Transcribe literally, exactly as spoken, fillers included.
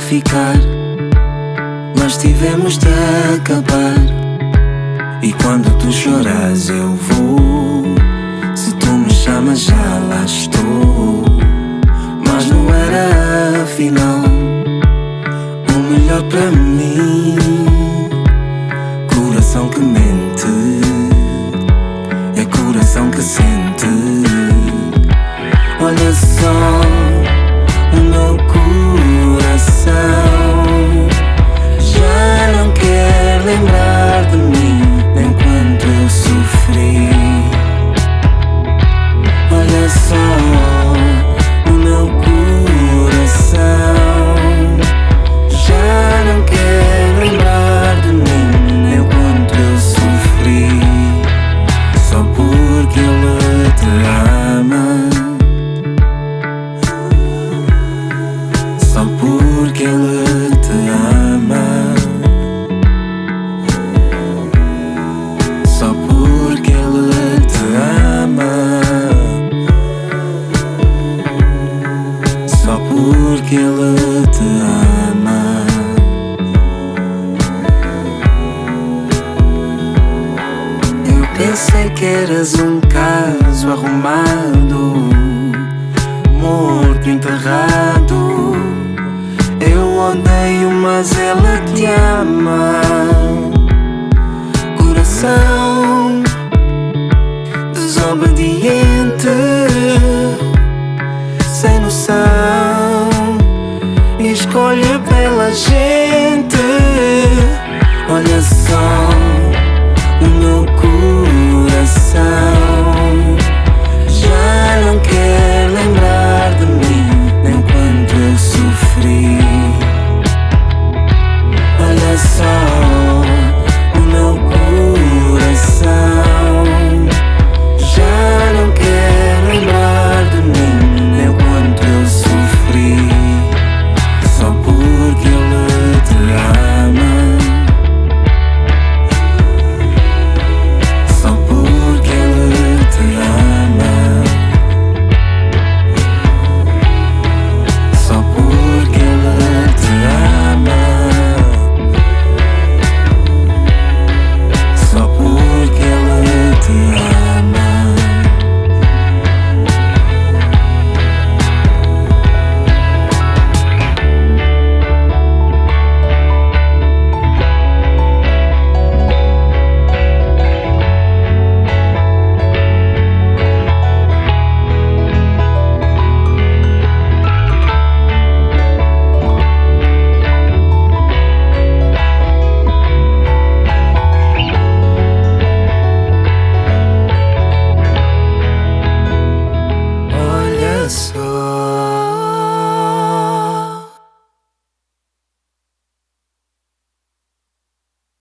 ficar, mas tivemos de acabar. E quando tu choras eu vou, se tu me chamas já lá estou. Mas não era afinal o melhor para mim. Coração que mente é coração que sente. Olha só o meu coração, já não quer lembrar de mim nem quanto eu sofri. Olha só o meu coração, já não quer lembrar de mim nem quanto eu sofri. Só porque ele te ama, só porque ele te ama, só porque ele te ama, só porque ele te ama. Eu pensei que eras um caso arrumado, morto, enterrado. Eu odeio, mas ela te ama. Coração desobediente, sem noção, e escolhe pela gente.